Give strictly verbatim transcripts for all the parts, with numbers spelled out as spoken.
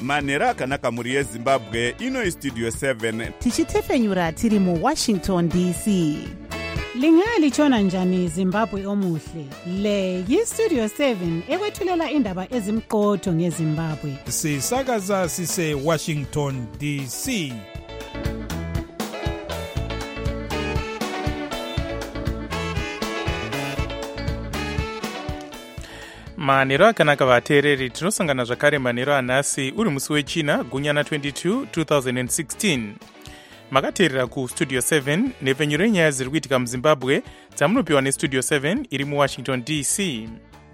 manhero akanaka mhuri yezimbabwe. Ino istudio seven tichitefenyura tiri muwashington D C. Lingalitshona njani Zimbabwe omuhle? Le yistudio seven ekwethulela indaba ezimqotho ngeZimbabwe. Sisakaza sise Washington D C. Manhero akanaka vateereri, tinosangana zvakare manhero anhasi uri musi wechina gunyana twenty-two twenty sixteen. Makateerera kustudio seven nepfenyuro yenyaya dziri kuitika muZimbabwe dzamunopiwa nestudio seven iri muwashington D C.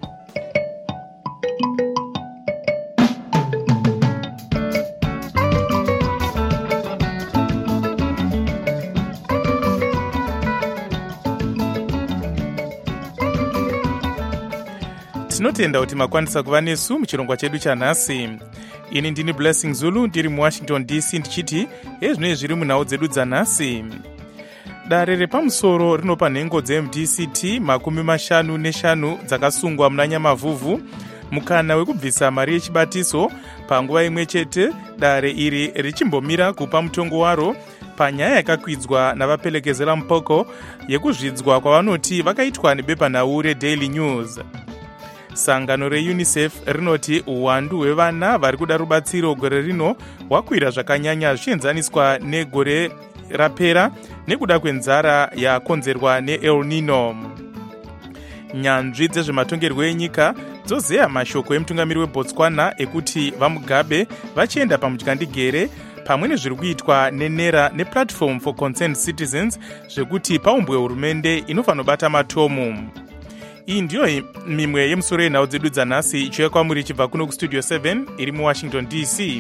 Tinotenda kuti makwanisa kuva nesu muchirongwa chedu chanhasi. Ini ndini Blessing Zulu ndiri muwashington D C ndichiti ezvinenge zviri munhau dzedu dzanhasi. Dare repamusoro rinopa nhengo dze-M D C T makumi mashanu neshanu dzakasungwa muna Nyamavhuvhu mukana wekubvisa mari yechibatiso panguva imwe chete, dare iri richimbomira kupa mutongo waro panyaya yakakwidzwa navapelekezera mupoko yekuzvidzwa kwavanoti vakaitwa nebepanhau reDaily News. Sangano reUNICEF rinoti uwandu hwevana vari kuda rubatsiro gore rino hwakwira zvakanyanya zvichienzaniswa negore rapera nekuda kwenzara yakonzerwa neEl Nino. Nyanzvi dzezvematongerwo enyika dzozeya mashoko emutungamiri weBotswana ekuti vamugabe vachienda pamudyandigere pamwe nezviri kuitwa nenera nePlatform for Concerned Citizens zvekuti paumbwe hurumende inofanira kubata matomu. Iyi ndiyo mimwe yemusoro yenhau dzedu dzanhasi ichiuya kwamuri ichibva kuno kustudio seven iri muwashington D C.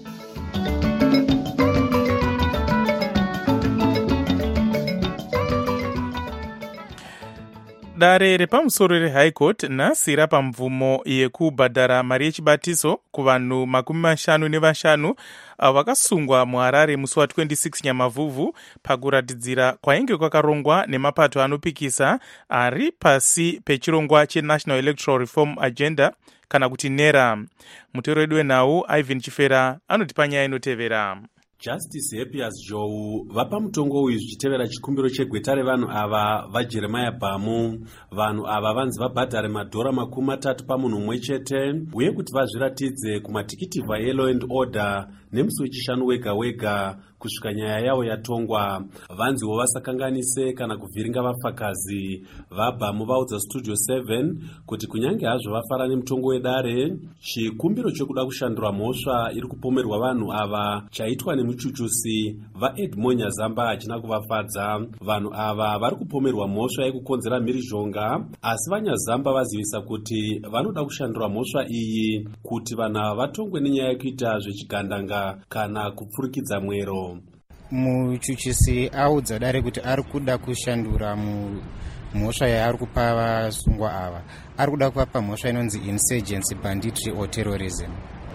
Dare repamusoro reHigh Court nhasi rapa mvumo yekubhadhara mari yechibatiso kuvanhu makumi mashanu nevashanu vakasungwa muHarare musi wa26 Nyamavhuvhu pakuratidzira kwainge kwakarongwa nemapato anopikisa ari pasi pechirongwa cheNational Electoral Reform Agenda kana kuti NERA. Mutoro wedu wenhau Ivan Chifera anotipa nyaya inotevera. Justice Happiness Joe vapa mutongo uyu zvichitevera chikumbiro chegweta revanhu ava vaJeremiah Bhamu. Vanhu ava vanzi vabhadhare madhora makumi matatu pamunhu umwe chete uye kuti vazviratidze kumatikiti vaYellow and Order nemusi wechishanu wega wega kusvika nyaya yavo yatongwa. Vanziwo vasakanganise kana kuvhiringa vapfakazi. VaBhamu vaudza studio seven kuti kunyange hazvo vafara nemutongo wedare, chikumbiro chokuda kushandura mhosva iri kupomerwa vanhu ava chaitwa nemuchuchusi vaEdmond Nyazamba hachina kuvafadza. Vanhu ava vari kupomerwa mhosva yekukonzera mhirizhonga, asi vaNyazamba vazivisa kuti vanoda kushandura mhosva iyi kuti vanhu ava vatongwe nenyaya yekuita zvechigandanga kana kupfurikidza mwero. Muchuchisi audza dare kuti ari kuda kushandura mhosva yaari kupa vasungwa ava. Ari kuda kuvapa mhosva inonzi insurgency, banditry or terrorism.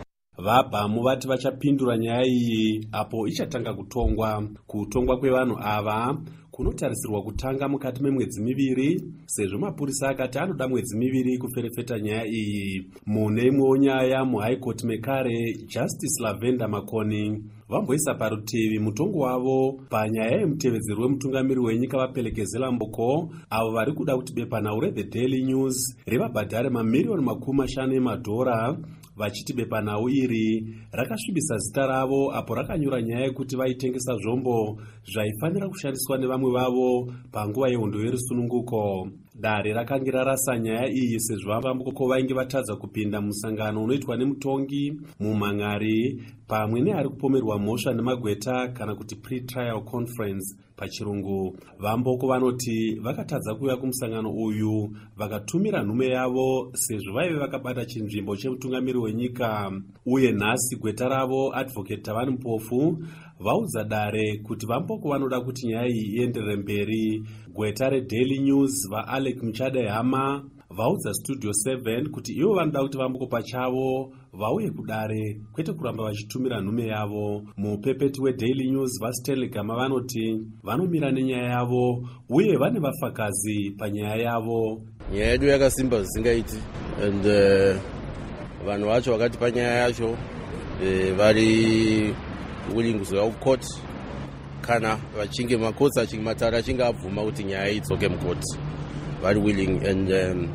VaBhamu vati vachapindura nyaya iyi apo ichatanga kutongwa. Kutongwa kwevanhu ava kunotarisirwa kutanga mukati memwedzi miviri, sezvo mapurisa akati anoda mwedzi miviri kuferefeta nyaya iyi. Mune imwewo nyaya muHigh Court mekare, Justice Lavender Makoni vamboisa parutivi mutongo wavo panyaya yemutevedzeri wemutungamiri wenyika vapelekezera mboko avo vari kuda kuti bepanhau reTheDaily News rivabhadhare mamiriyoni makumi mashanu emadhora, vachiti bepanhau iri rakasvibisa zita ravo apo rakanyura nyaya yekuti vaitengesa zvombo zvaifanira kushandiswa nevamwe vavo panguva yehondo yerusununguko. Dare rakange rarasa nyaya iyi sezvo vamboko vainge vatadza kupinda musangano unoitwa nemutongi mumhan'ari pamwe neari kupomerwa mhosva nemagweta kana kuti pre-trial conference pachirungu. Vamboko vanoti vakatadza kuuya kumusangano uyu vakatumira nhume yavo sezvo vaive vakabata chinzvimbo chemutungamiri wenyika. Uye nhasi gweta ravo Advocate Tavani Mpofu vaudza dare kuti vamboko vanoda kuti nyaya iyi ienderere mberi. Gweta reDaily News vaAlec Muchade Hama vaudza studio seven kuti ivo vanoda kuti vamboko pachavo vauye kudare kwete kuramba vachitumira nhume yavo. Mupepeti weDaily News vaStanley Gama vanoti vanomira nenyaya yavo uye vane vafakazi panyaya yavo. Nyaya yedu yakasimba zvisingaiti and uh, vanhu vacho vakati panyaya yacho eh, vari willing kuzoya kucourt kana vachinge makotsi achinge matara achinge abvuma kuti nyaya idzoke mukoti vari willing. And um,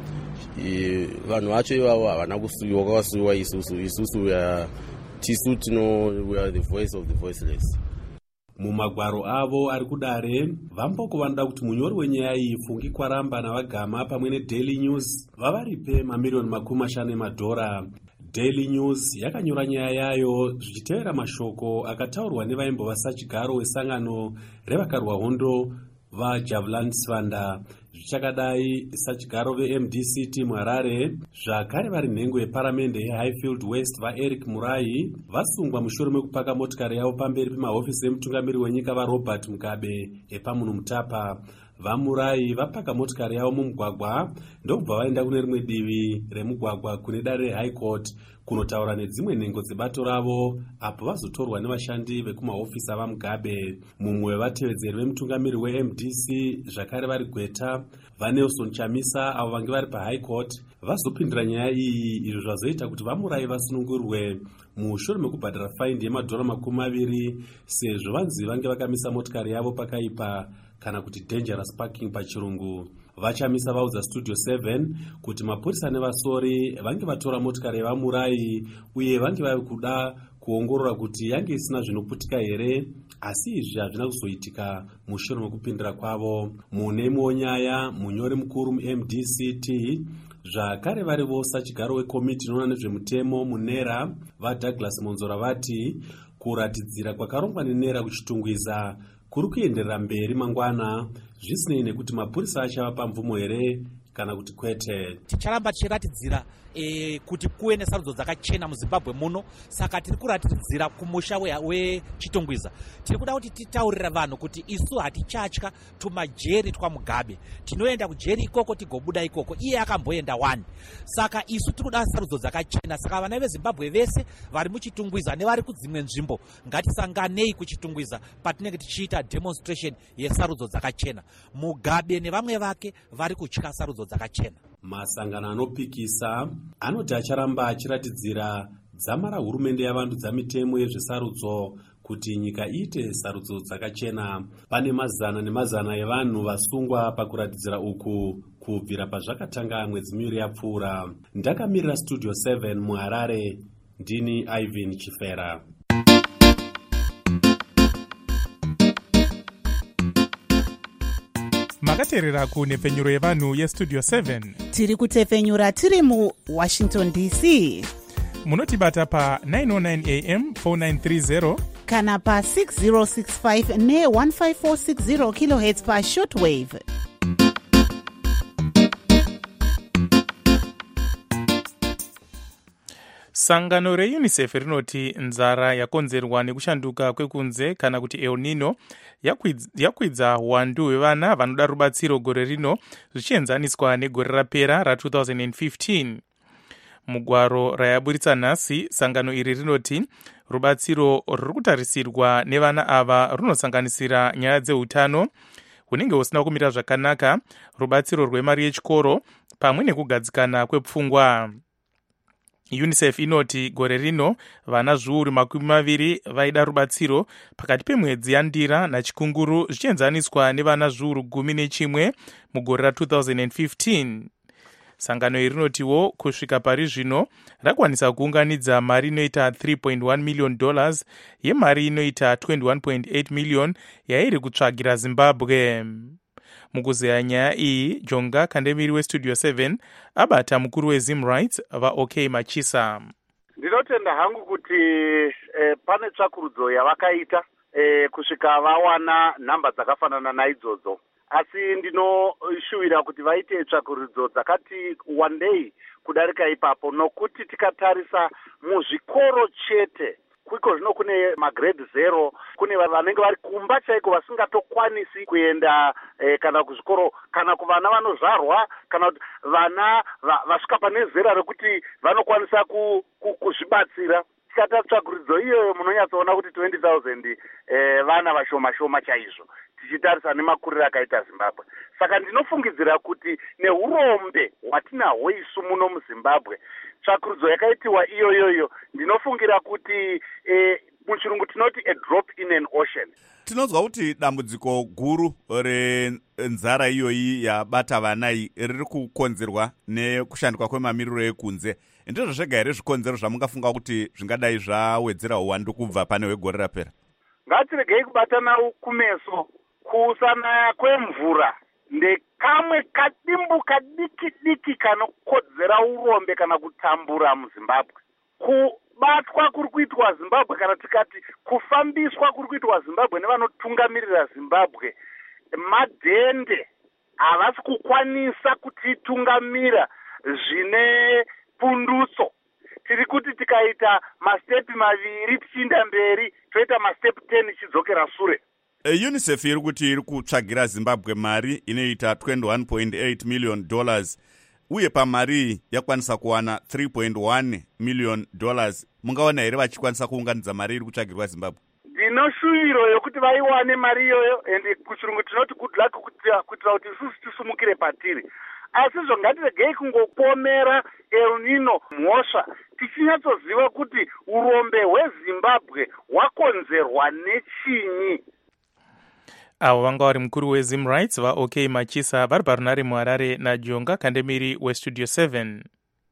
vanhu vacho ivavo havana kusuwiwa, kwakasuwiwa isusu isusu tisu tino we are the voice of the voiceless. Mumagwaro avo ari kudare vamboko vanoda kuti munyori wenyaya iyi Fungi Kwaramba navagama pamwe neDaily News vavaripe mamiliyoni makumi mashanu emadhora. Daily News yakanyora nyaya yayo zvichitevera mashoko akataurwa nevaimbova sachigaro wesangano revakarwa hondo vaJavelin Sivanda. Zvichakadai sachigaro veM D C T muHarare zvakare vari nhengo yeparamende yeHighfield West vaEric Murai vasungwa mushure mekupaka motikari yavo pamberi pemahofisi emutungamiri wenyika vaRobert Mugabe epamunhu Mutapa. VaMurai vapaka motikari yavo mumugwagwa ndokubva vaenda kune rimwe divi remugwagwa kune dare reHigh Court kunotaura nedzimwe nhengo dzebato ravo apo vazotorwa nevashandi vekumahofisi avaMugabe. Mumwe wevatevedzeri vemutungamiri weM D C zvakare vari Gweta vaNelson Chamisa avo vange vari paHigh Court vazopindura nyaya iyi, izvo zvazoita kuti VaMurai vasunungurwe mushure mekubhadhara faindi yemadhora makumi maviri sezvo vanzi vange vakamisa motikari yavo pakaipa kana kuti dangerous parking pachirungu. Vachamisa vaudza Studio seven kuti mapurisa nevasori vange vatora motikari yevaMurai uye vange vari kuda kuongorora kuti yange isina zvinoputika here, asi izvi hazvina kuzoitika mushure mekupindura kwavo. Munemi wonyaya munyori mukuru muM D C T zvakare varivo sachigaro wekomiti inoona nezvemutemo munera vaDouglas Monzora vati kuratidzira kwakarongwa nenera kuchitungwiza kuri kuenderera mberi mangwana zvisinei nekuti mapurisa achava pamvumo here kana kuti kwete. Ticharamba tichiratidzira e, kuti kuve nesarudzo dzakachena muZimbabwe muno, saka tiri kuratidzira kumusha wechitungwiza. Tiri kuda kuti titaurira vanhu kuti isu hatichatya tumajeri twaMugabe, tinoenda kujeri ikoko tigobuda ikoko, iye akamboenda wani. Saka isu tiri kuda sarudzo dzakachena, saka vana veZimbabwe vese vari muchitungwiza nevari kudzimwe nzvimbo ngatisanganei kuchitungwiza patinenge tichiita demonstration yesarudzo dzakachena. Mugabe nevamwe vake vari kutya sarudzo dzakachena. Masangano anopikisa anoti acharamba achiratidzira dzama rahurumende yavandudza mitemo yezvesarudzo kuti nyika iite sarudzo dzakachena. Pane mazana nemazana evanhu vasungwa pakuratidzira uku kubvira pazvakatanga mwedzi miviri yapfuura. Ndakamirira Studio seven muHarare, ndini Ivan Chifera. makateerera kunhepfenyuro yevanhu yestudio seven. Tiri kutepfenyura tiri muWashington D C. Munotibata pa nine oh nine A M four nine three zero kana pa six zero six five ne one five four six zero kilohertz pa shortwave. Sangano reUnicef rinoti nzara yakonzerwa nekushanduka kwekunze kana kuti El Nino yakwidza hwandu hwevana vanoda rubatsiro gore rino zvichienzaniswa negore rapera ra-twenty fifteen. Mugwaro rayaburitsa nhasi, sangano iri rinoti rubatsiro ruri kutarisirwa nevana ava runosanganisira nyaya dzeutano hunenge husina kumira zvakanaka, rubatsiro rwemari yechikoro pamwe nekugadzikana kwepfungwa. UNICEF inoti gore rino vana zviuru makumi maviri vaida rubatsiro pakati pemwedzi yaNdira naChikunguru zvichienzaniswa nevana zviuru gumi nechimwe mugore ra-twenty fifteen. Sangano iri rinotiwo kusvika pari zvino rakwanisa kuunganidza mari inoita three point one million dollars yemari inoita twenty-one point eight million yairi kutsvagira Zimbabwe. Mukuzeya nyaya iyi, Jonga Kandemiri weStudio seven abata mukuru weZim Rights vaOK Machisa. Ndinotenda hangu kuti eh, pane tsvakurudzo yavakaita eh, kusvika vawana nhamba dzakafanana naidzodzo, asi ndinoshuwira kuti vaite tsvakurudzo dzakati wandei kudarika ipapo, nokuti tikatarisa muzvikoro chete kwiko zvino kune magrade zero, kune vanenge vari kumba chaiko vasingatokwanisi kuenda eh, kana kuzvikoro, kana kuvana vanozvarwa, kana kuti vana va, vasvika pane zera rekuti vanokwanisa ku, ku, kuzvibatsira. tikata tsvaguridzo iyoyo munonyatsoona kuti twenty thousand eh, vana vashoma shoma chaizvo tichitarisa nemakuriro akaita Zimbabwe. Saka ndinofungidzira kuti neurombe hwatinahwo isu muno muZimbabwe, tsvakuridzo yakaitiwa iyoyoyo ndinofungira kuti eh, muchirungu tinoti a drop in an ocean. Tinozwa kuti dambudziko guru renzara iyoyi yabata vana riri kukonzerwa nekushandikwa kwemamiriro ekunze. Ndizvo zvega here zvikonzero zvamungafunga kuti zvingadai zvawedzera uwandu kubva pane wegore rapera? Ngatiregei kubatana kumeso. Kusanaya kwemvura ndekamwe kadimbu kadiki diki kanokodzera urombe kana kutambura muZimbabwe. Kubatwa kuri kuitwa Zimbabwe, kana tikati kufambiswa kuri kuitwa Zimbabwe nevanotungamirira Zimbabwe, madhende havasi kukwanisa kutitungamira zvine pundutso. Tiri kuti tikaita mastepi maviri tichienda mberi, toita mastepi ten tichidzokera sure. E, UNICEF iri kuti iri kutsvagira Zimbabwe mari inoita twenty-one point eight million dollars, uye pamari yakwanisa kuwana three point one million dollars. Mungaona here vachikwanisa kuunganidza mari iri kutsvagirwa Zimbabwe? Ndinoshuviro yokuti vaiwane mari iyoyo, ende kuchirungu tinoti good luck kuitira kuti isusu tisumukire patiri. Asi zvongatiregei kungopomera El Nino mhosva tichinyatsoziva kuti urombe hweZimbabwe hwakonzerwa nechinyi. Avo vanga vari mukuru weZim Rights vaOK Machisa vari parunare muHarare naJonga Kandemiri weStudio seven.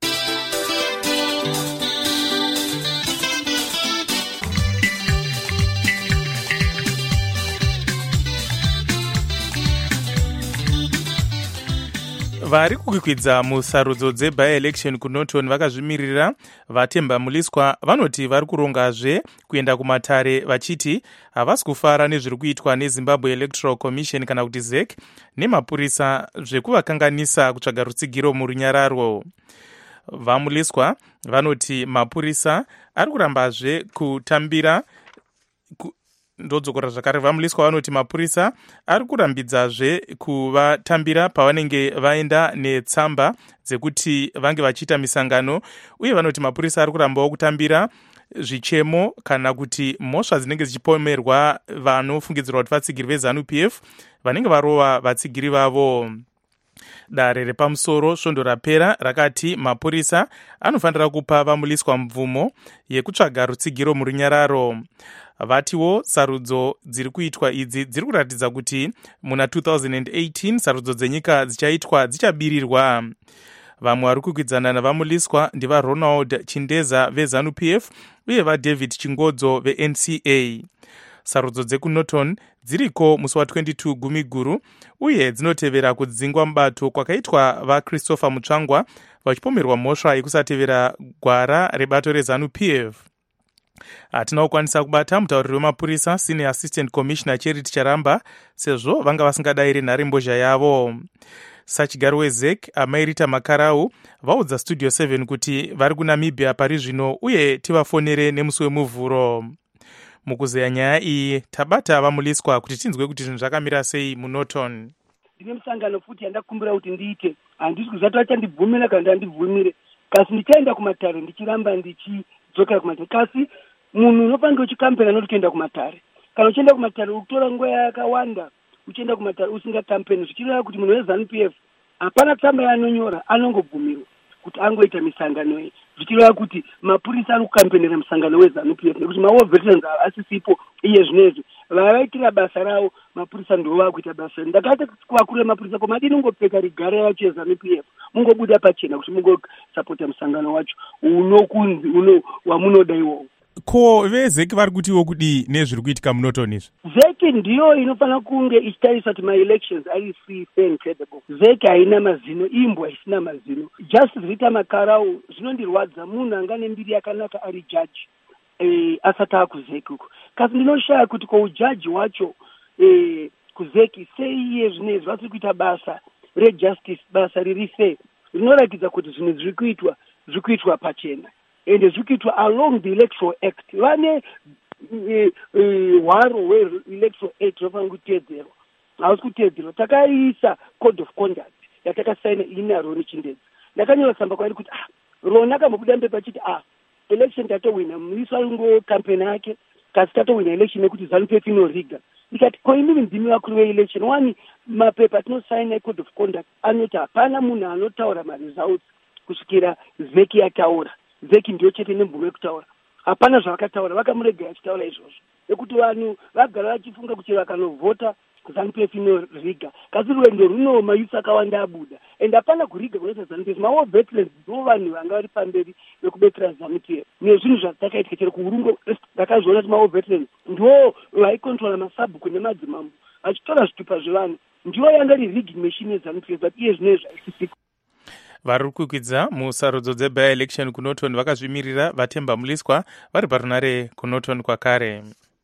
Vari kukwikwidza musarudzo dzebi-election kuNorton vakazvimirira vatemba muliswa vanoti vari kurongazve kuenda kumatare vachiti havasi kufara nezviri kuitwa neZimbabwe Electoral Commission kana kuti Z E C nemapurisa zvekuvakanganisa kutsvaga rutsigiro murunyararo. Vamuliswa vanoti mapurisa ari kurambazve kutambira ku ndodzokora zvakare. Vamuliswa vanoti mapurisa ari kurambidzazve kuvatambira pavanenge vaenda netsamba dzekuti vange vachiita misangano, uye vanoti mapurisa ari kurambawo kutambira zvichemo kana kuti mhosva dzinenge dzichipomerwa vanofungidzirwa kuti vatsigiri veZANU P F vanenge varova vatsigiri vavo. Dare repamusoro svondo rapera rakati mapurisa anofanira kupa vamuliswa mvumo yekutsvaga rutsigiro murunyararo. Vatiwo sarudzo dziri kuitwa idzi dziri kuratidza kuti muna two thousand eighteen sarudzo dzenyika dzichaitwa dzichabirirwa. Vamwe vari kukwidzana navamuliswa ndiva Ronald Chindeza veZANU P F uye vaDavid Chingodzo veN C A. Sarudzo dzekuNorton dziriko musi wa22 Gumiguru uye dzinotevera kudzingwa mubato kwakaitwa vaChristopher Mutsvangwa vachipomerwa mhosva yekusatevera gwara rebato reZANU P F. Hatina kukwanisa kubata mutauriri wemapurisa Senior Assistant Commissioner Charity Charamba sezvo vanga vasingadayiri nharembozha yavo. Sachigaro weZ E C Amairita Makarau vaudza Studio seven kuti vari kuNamibia pari zvino uye tivafonere nemusi wemuvhuro. Mukuzeya nyaya iyi tabata vamuliswa kuti tinzwe kuti zvinhu zvakamira sei muNorton. Ndine musangano futi yandakumbira kuti ndiite, handisi kuzati vachandibvumira kana ndandibvumire, kasi ndichaenda kumatare ndichiramba ndichidzokera kumatare. Kasi munhu unofanira uchikampena noti kuenda kumatare. Kana uchienda kumatare ukutora nguva yakawanda uchienda kumatare usingakampeni, zvichireva kuti munhu weZANU P F hapana tsamba yaanonyora anongobvumirwa kuti angoita misangano iyi, zvichireva kuti mapurisa ari kukampenera musangano weZANU P F nekuti mawo veterans asisipo iye zvinezvi vavaitira basa ravo mapurisa ndo vakuita basa. Ndakati kuvakuru vemapurisa komadini ungopfeka rigara yacho yeZANU P F mungobuda pachena kuti mungosapota musangano wacho unokunzi uno wamunoda iwowo. Ko veZ E C vari kutiwo kudi nezviri kuitika muNorton izvi? Z E C ndiyo inofanira kunge ichitarisa kuti ma-elections ari free, fair and credible. Z E C haina mazino, imbwa isina mazino. Justice Rita Makarau zvinondirwadza munhu anga nembiri yakanaka ari jaji eh, asati akuZ E C uko. Kasi ndinoshaya kuti ko ujaji wacho eh, kuZ E C sei iye zvinezvi vatiri kuita basa rejustice, basa riri fair, rinoratidza kuti zvinhu zviri kuitwa zviri kuitwa pachena ende zviri kuitwa along the Electoral Act. Vane hwaro hweElectoral Act rofanira kuteedzerwa, hausi kuteedzerwa. Takaisa code of conduct yatakasaina ini naRoni Chindedza. Ndakanyora tsamba kwairi kuti ah, Roni akambobuda mberi pachiti ah, election tatowina muisi alungo campaign yake kasi tatowina election yekuti ZANU P F inoriga. Ndikati ko inini ndimi wakuru we-election wani mapepa tinosaina ecode of conduct anoti hapana munhu anotaura maresults kusvikira vheki yataura. Vheki ndiyo chete nemvumo yekutaura. Hapana zvavakataura, vakamurega achitaura izvozvo. Nekuti vanhu vagara vachifunga kuti vakanovhota ZANU P F inoriga. Kasi rwendo runo mayusi akawanda abuda. And hapana kuriga kunoita ZANU P F. Mawo veterans ndivo vanhu vanga vari pamberi vekubetsera ZANU P F. Nezvinhu zvakaitika chero kuurungo ndakazviona kuti mawo veterans ndivo vaikontrola masabhuku nemadzimambo vachitora zvitupa zvevanhu. Ndivo yanga iri rigging machine yeZANU P F, but iye zvino zvaisisika. vari kukwidza musarudzo dzeby election kunoton vakazvimirira vatemba muliswa vari parunare kunoton kwakare.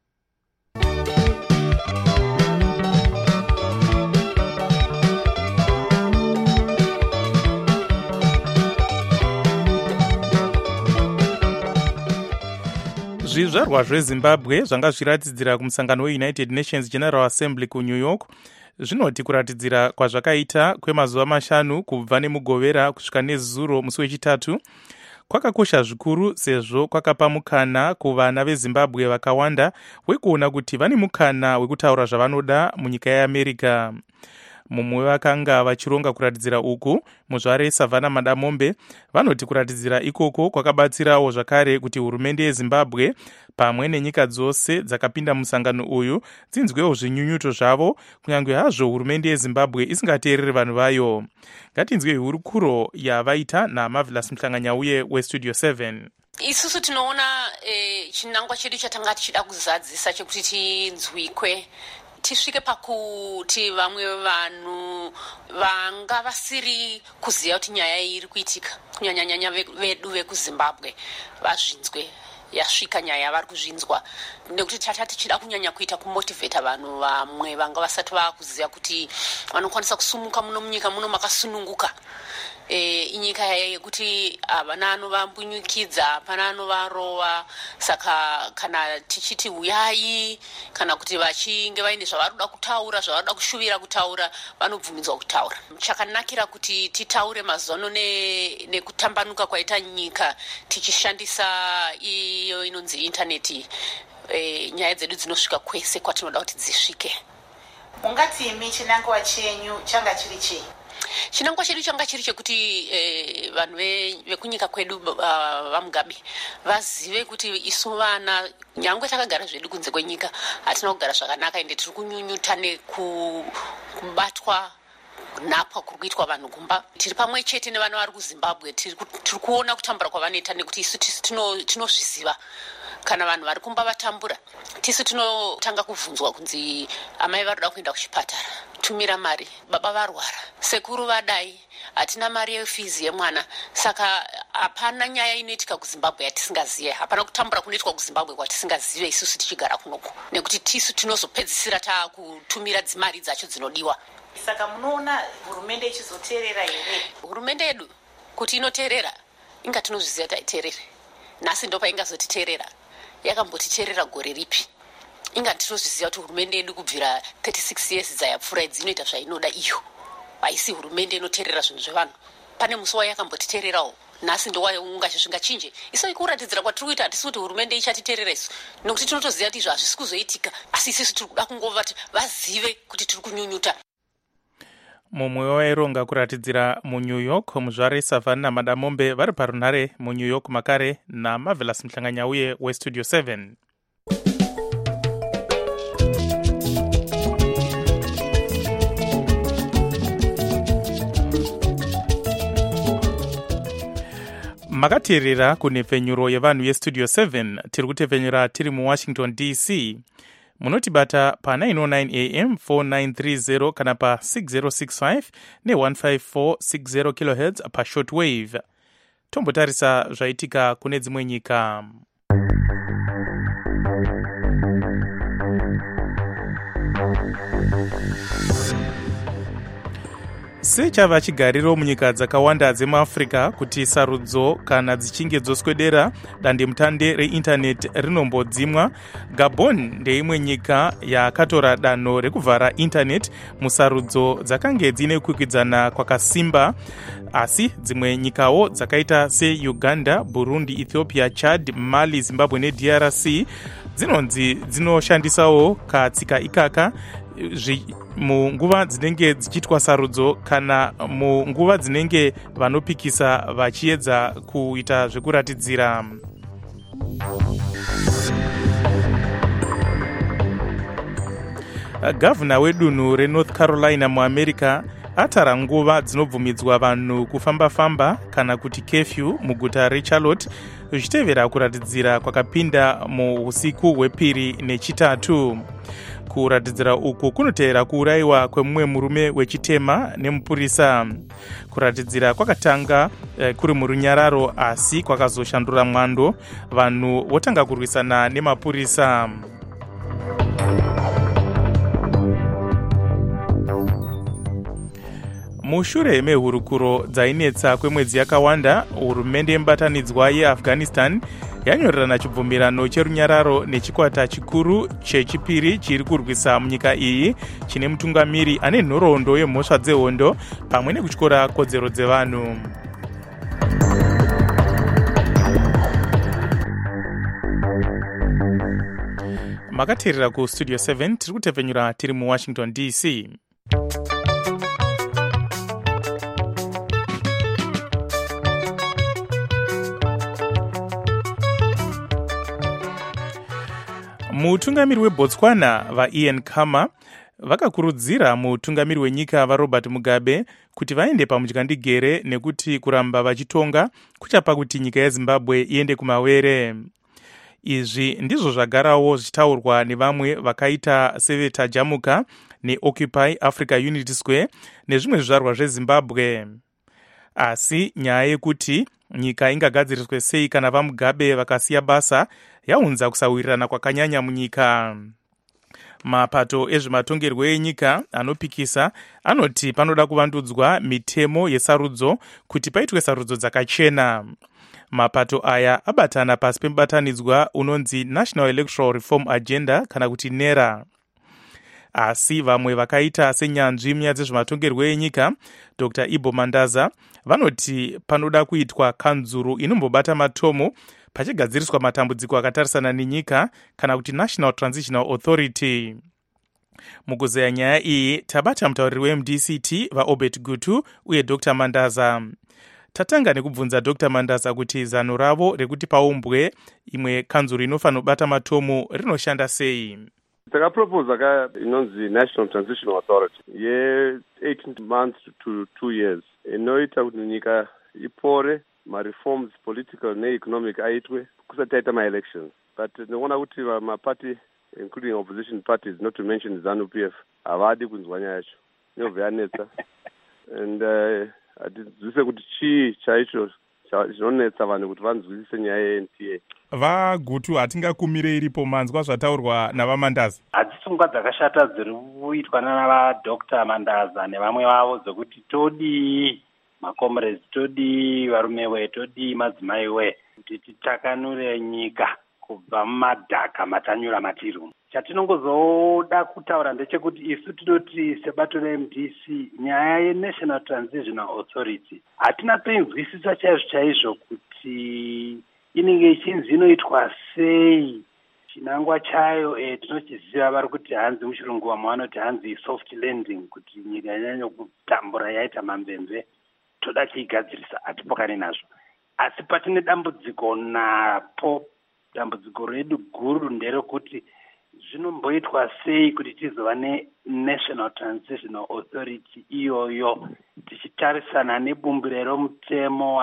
zvizvarwa zvezimbabwe zvanga zviratidzira kumusangano weunited nations general assembly kunew york zvinoti kuratidzira kwazvakaita kwemazuva mashanu kubva nemugovera kusvika nezuro musi wechitatu kwakakosha zvikuru sezvo kwakapa mukana kuvana vezimbabwe vakawanda wekuona kuti vane mukana wekutaura zvavanoda munyika yeamerica. mumwe vakanga vachironga kuratidzira uku muzvare Savannah Madamombe vanoti kuratidzira ikoko kwakabatsirawo zvakare kuti hurumende yeZimbabwe pamwe nenyika dzose dzakapinda musangano uyu dzinzwewo zvinyunyuto zvavo kunyange hazvo hurumende yeZimbabwe isingateereri vanhu vayo. Ngatinzwe hurukuro yavaita naMarvelous Mhlanganyauye weStudio seven. Isusu tinoona eh, chinangwa chedu chatanga tichida kuzadzisa chekuti tinzwikwe tisvike pakuti vamwe vanhu vanga vasiri kuziva kuti nyaya iyi iri kuitika kunyanyanyanya vedu vekuZimbabwe vazvinzwe yasvika nyaya vari kuzvinzwa nekuti tata tichida kunyanya kuita kumotivheta vanhu vamwe vanga vasati vakuziva kuti vanokwanisa kusumuka muno munyika muno makasununguka. E, inyika yekuti havana anovambunyukidza hapana anovarova. Saka kana tichiti uyai kana kuti vachinge vaine zvavari kuda kutaura zvavari kuda kushuvira kutaura vanobvumidzwa kutaura. Chakanakira kuti titaure mazono nekutambanuka ne kwaita nyika tichishandisa iyo inonzi intaneti. E, nyaya dzedu dzinosvika kwese kwatinoda kuti dzisvike. Ungati imi chinangwa chenyu changa chiri chii? Chinangwa chedu changa chiri chekuti eh, vanhu vekunyika kwedu uh, vamugabe vazive kuti isu vana nyangwe takagara zvedu kunze kwenyika hatina kugara zvakanaka ende tiri kunyunyuta nekubatwa nhapwa kuri kuitwa vanhu kumba. Tiri pamwe chete nevana vari kuZimbabwe tiri kuona kutambura kwavanoita nekuti isu tinozviziva. Kana vanhu vari kumba vatambura tisu tinotanga kubvunzwa kunzi amai vari kuda kuenda kuchipatara, tumira mari, baba varwara, sekuru vadai, hatina mari yefizi yemwana. Saka hapana nyaya inoitika kuZimbabwe yatisingazive, hapana kutambura kunoitwa kuZimbabwe kwatisingazive isusu tichigara kunoko nekuti tisu tinozopedzisira taakutumira dzimari dzacho dzinodiwa. Saka munoona hurumende ichizoteerera here? Hurumende yedu kuti inoteerera inga tinozviziva taiteerere. Nhasi ndo paingazotiteerera. Yakambotiteerera gore ripi? Inga tinozviziva kuti hurumende yedu kubvira thirty-six years dzayapfuura dzinoita zvainoda iyo. Haisi hurumende inoteerera zvinhu zvevanhu. Pane musi wayakambotiteererawo. Nhasi ndo waunga zvingachinje. Iso ikuratidzira kwatiri kuita hatisi kuti hurumende ichatiteerera isu. Nokuti tinotoziva kuti izvo hazvisi kuzoitika. Asi isusu tiri kuda kungova kuti vazive kuti tiri kunyunyuta. Mumwe waironga kuratidzira muNew York muzvare Savannah Madamombe vari parunare muNew York makare naMarvelous Mhlanganyauye weStudio seven. Makateerera kunhepfenyuro yevanhu yeStudio seven tiri kutepfenyura tiri muWashington D C. Munotibata pa nine oh nine A M four nine three zero kana pa six zero six five ne one five four six zero kilohertz pa shortwave. Tombotarisa zvaitika kune dzimwe nyika. sechava chigariro munyika dzakawanda dzemuafrica kuti sarudzo kana dzichinge dzoswedera dandemutande reindaneti rinombodzimwa, Gabon ndeimwe nyika yakatora danho rekuvhara indaneti musarudzo dzakange dzine kukwikwidzana kwakasimba. Asi dzimwe nyikawo dzakaita seuganda, burundi, ethiopia, chad, mali, zimbabwe nedr c dzinonzi dzinoshandisawo katsika ikaka munguva dzinenge dzichitwa sarudzo kana munguva dzinenge vanopikisa vachiedza kuita zvekuratidzira. Gavana wedunhu reNorth Carolina muamerica atara nguva dzinobvumidzwa vanhu kufamba-famba kana kuti curfew muguta reCharlotte zvichitevera kuratidzira kwakapinda muusiku hwepiri nechitatu. Kuratidzira uku kunotevera kuurayiwa kwemumwe murume wechitema nemupurisa. Kuratidzira kwakatanga eh, kuri murunyararo asi kwakazoshandura mwando, vanhu votanga kurwisana nemapurisa. Mushure mehurukuro dzainetsa kwemwedzi yakawanda, hurumende yemubatanidzwa yeAfghanistan yanyorerana chibvumirano cherunyararo nechikwata chikuru chechipiri chiri kurwisa munyika iyi chine mutungamiri ane nhoroondo yemhosva dzehondo pamwe nekutyora kodzero dzevanhu. Makateerera kustudio seven, tiri kutepfenyura tiri muWashington D C. Mutungamiri weBotswana vaIan Khama vakakurudzira mutungamiri wenyika vaRobert Mugabe kuti vaende pamudyandigere nekuti kuramba vachitonga kuchapa kuti nyika yeZimbabwe iende kumawere. Izvi ndizvo zvagarawo zvichitaurwa nevamwe vakaita Seveta Jamuka neOccupy Africa Unity Square nezvimwe zvizvarwa zveZimbabwe. Asi nyaya yekuti nyika ingagadziriswe sei kana vaMugabe vakasiya basa yaunza kusawirirana kwakanyanya munyika. Mapato ezvematongerwo enyika anopikisa anoti panoda kuvandudzwa mitemo yesarudzo kuti paitwe sarudzo dzakachena. Mapato aya abatana pasi pemubatanidzwa unonzi National Electoral Reform Agenda kana kuti NERA. Asi vamwe vakaita senyanzvi munyaya dzezvematongerwo enyika, Doctor Ibo Mandaza, vanoti panoda kuitwa kanzuru inombobata matomo pachigadziriswa matambudziko akatarisana nenyika kana kuti National Transitional Authority. Mukuzeya nyaya iyi tabata mutauriri weM D C T vaObert Gutu uye Doctor Mandaza. Tatanga nekubvunza Doctor Mandaza kuti zano ravo rekuti paumbwe imwe kanzuru inofanira kubata matomo rinoshanda sei. Takaproposa ka inonzi National Transitional Authority ye eighteen months to two years inoita kuti nyika ipore ma-reforms political ne-economic aitwe kusati aita ma-elections. But ndinoona kuti ma-party including opposition parties, not to mention ZANU-P F, havadi kunzwa nyaya yacho. Inobva yanetsa. And hatizwise kuti chii chaicho zvinonetsa vanhu kuti vanzwisise nyaya ye-N T A. VaGutu hatingakumire iripo manzwa zvataurwa navaMandaza. Hadzisi pfungwa dzakashata dziri kuitwa navadr Mandaza nevamwe vavo dzokuti todii makomrades, todii varume we, todii madzimai we, kuti titakanure nyika kubva mumadhaka matanyura matiri. Chatinongozoda kutaura ndechekuti isu tinoti sebato reM D C nyaya yeNational Transitional Authority hatina toinzwisisa chaizvo chaizvo kuti inenge ichinzi inoitwa sei. Chinangwa chayo e, tinochiziva vari kuti hanzi muchirungu vamwe vanoti hanzi soft landing, kuti nyika yanyanya kutambura yaita mamvemve toda kuigadzirisa, hatipokani nazvo. Asi patine dambudziko napo, dambudziko redu guru nderekuti zvinomboitwa sei kuti tizova neNational Transitional Authority iyoyo tichitarisana nebumbiro romutemo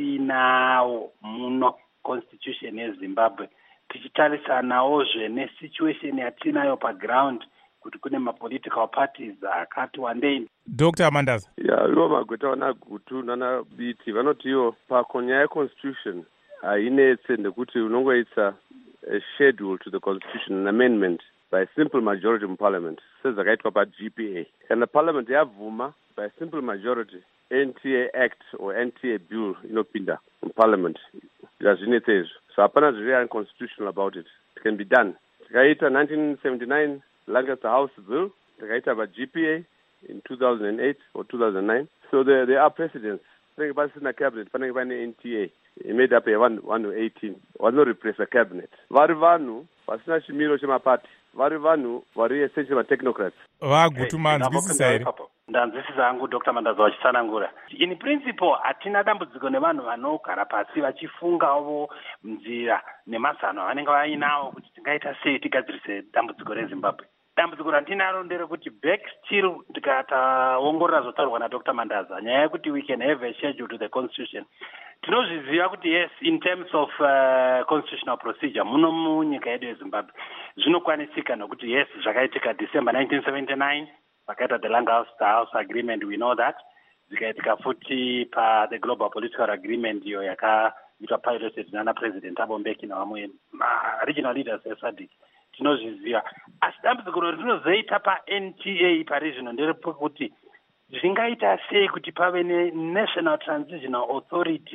watinawo muno constitution yeZimbabwe, tichitarisanawo-zve nesituation yatinayo paground kuti kune ma-political parties akati wandei. Doctor Mandaza. Ya, ivo magweta wana Gutu nana B T vanoti ivo pakonya yeconstitution hainetse ndekuti unongoitsa a schedule to the constitution, an amendment by simple majority in parliament, sezakaitwa paG P A. Kana parliament yabvuma by simple majority N T A Act or N T A bill inopinda in parliament yazvinetsa izvo, so hapana zviri unconstitutional about it. It can be done. Tikaita nineteen seventy-nine Lancaster House bill, tikaita pa G P A in two thousand eight or two thousand nine. So there, there are precedents. Panenge pasina cabinet, panenge pane N T A made up a one to eighteen. Was not replace a cabinet. Vari vanhu pasina chimiro chemapati. Vari vanhu vari essentially technocrats. Vagutuma nzwisisa here. ndanzwisisa hangu Doctor Mandaza vachitsanangura. In principle hatina dambudziko nevanhu vanogara pasi vachifungawo nzira nemazano avanenge vainawo kuti tingaita sei tigadzirise dambudziko reZimbabwe. Dambudziko ratinaro nderekuti back still tikataongorora zvotaurwa naDoctor Mandaza nyaya yekuti we can have a schedule to the constitution. Tinozviziva kuti yes, in terms of uh, constitutional procedure muno munyika yedu yeZimbabwe zvinokwanisika nokuti yes zvakaitika December nineteen seventy-nine pakaita the Lancaster House agreement, we know that. Zikaitika futi pa the global political agreement iyo yakaitwa piloted nana president Thabo Mbeki nevamwe regional leaders eSADC. Tinozviziva asi dambudziko rinozoita pa N T A pa regional nderepekuti zvingaita sei kuti pave ne-national transitional authority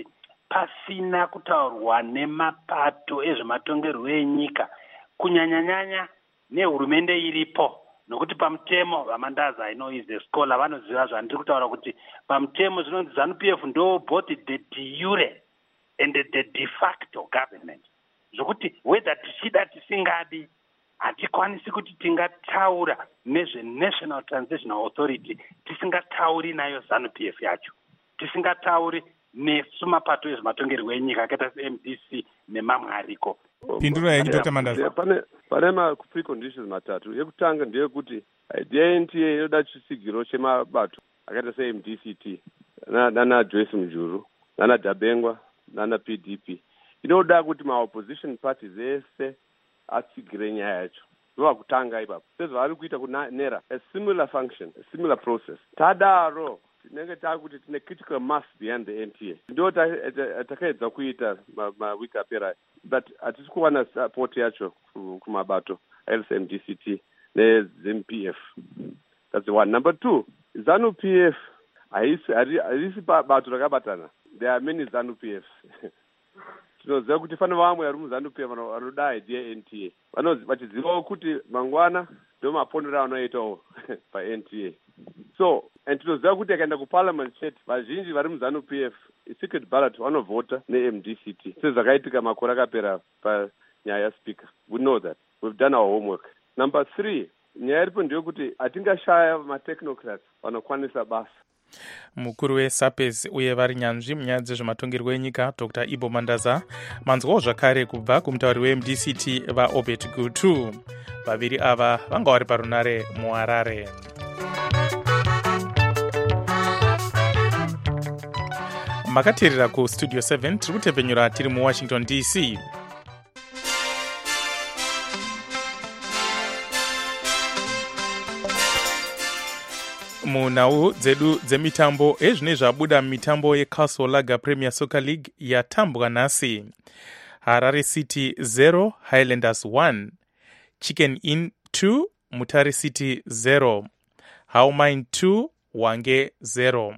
pasina kutaurwa nemapato ezvematongerwo enyika kunyanyanyanya nehurumende iripo, nokuti pamutemo vaMandaza I know is a scholar vanoziva zvandiri kutaura kuti pamutemo zvinonzi ZANU P F ndo both the de jure and the de facto government, zvokuti whether tichida tisingadi hatikwanisi kuti tingataura nezve-national transitional authority tisingatauri nayo ZANU P F yacho, tisingatauri nesumapato ezvematongerwo enyika akaita se-M D C nemamwe ariko. Pindura yenyu Doctor Mandaza. Pane pane ma-preconditions matatu. Yekutanga ndeyekuti idea ye-N T A inoda chisigiro chemabato akaita se-M D C T nana Joyce Mujuru nana Dabengwa nana P D P. Inoda kuti ma-opposition parties ese atsigire nyaya yacho. Ndova kutanga ipapo. Sezvavari kuita kunera a similar function, a similar process. Tadaro tinenge takuti tine critical mass behind the N T A. Ndo takaedza kuita mawiki apera, but hatisi kuwana support yacho kumabato L C M D C T ne-ZANU P F. That's the one. Number two, ZANU P F haisi bato rakabatana. There are many ZANU P Fs. Tinoziva kuti fane vamwe vari muZANU P F vanoda idea N T A. Vachizivawo kuti mangwana ndo maponero anoitawo pa N T A. So, and tinoziva kuti akaenda kuparliament chete vazhinji vari muZANU P F secret ballot vanovhota ne-M D C T. Sezvakaitika makore akapera panyaya yaSpeaker. We know that. We've done our homework. Number three, nyaya iripo ndeyekuti hatingashaya matechnocrats vanokwanisa basa. Mukuru weSAPES uye vari nyanzvi munyaya dzezvematongerwo enyika Doctor Ibo Mandaza, manzwawo zvakare kubva kumutauri we-M D C T vaObert Gutu. Vaviri ava vanga vari parunare muHarare. Makateerera kustudio seven tiri kutepenyura tiri muWashington D C. Munhau dzedu dzemitambo ezvine zvabuda mitambo yeCastle Lager Premier Soccer League yatambwa nhasi. Harare City zero Highlanders one, Chicken Inn two Mutare City zero, Howmine two Wange zero.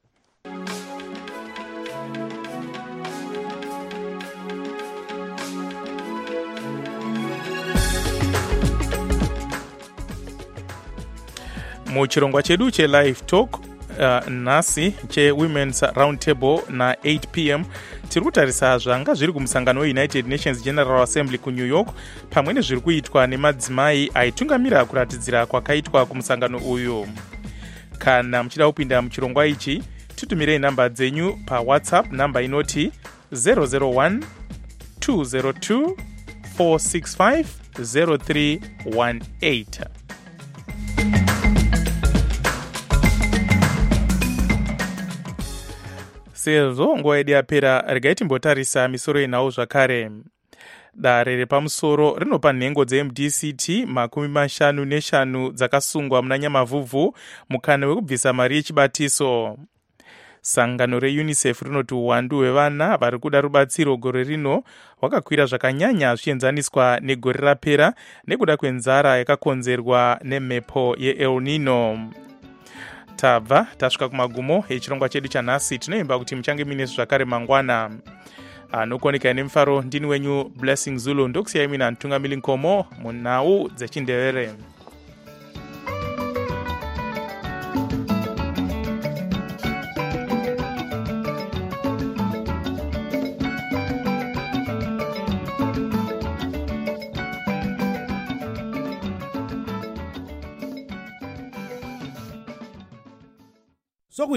Muchirongwa chedu che live talk uh, nhasi che women's round table na eight p m tiri kutarisa zvanga zviri kumusangano weUnited Nations General Assembly kuNew York pamwe nezviri kuitwa nemadzimai aitungamira kuratidzira kwakaitwa kumusangano uyu. Kana muchida kupinda muchirongwa ichi titumirei namba dzenyu paWhatsApp namba inoti zero zero one two zero two four six five zero three one eight. Sezvo nguva yedu yapera, regai timbotarisa misoro yenhau zvakare. Dare repamusoro rinopa nhengo dze-M D C T makumi mashanu neshanu dzakasungwa muna Nyamavhuvhu mukana wekubvisa mari yechibatiso. Sangano reUNICEF rinoti uwandu hwevana vari kuda rubatsiro gore rino hwakakwira zvakanyanya zvichienzaniswa negore rapera nekuda kwenzara yakakonzerwa nemhepo yeEl Nino. tabva tasvika kumagumo echirongwa chedu chanhasi. Tinoimba kuti muchange minesu zvakare mangwana. Anokuoneka nemufaro ndini wenyu Blessing Zulu, ndokusiyai mina Ntungamili Nkomo munhau dzechindevere.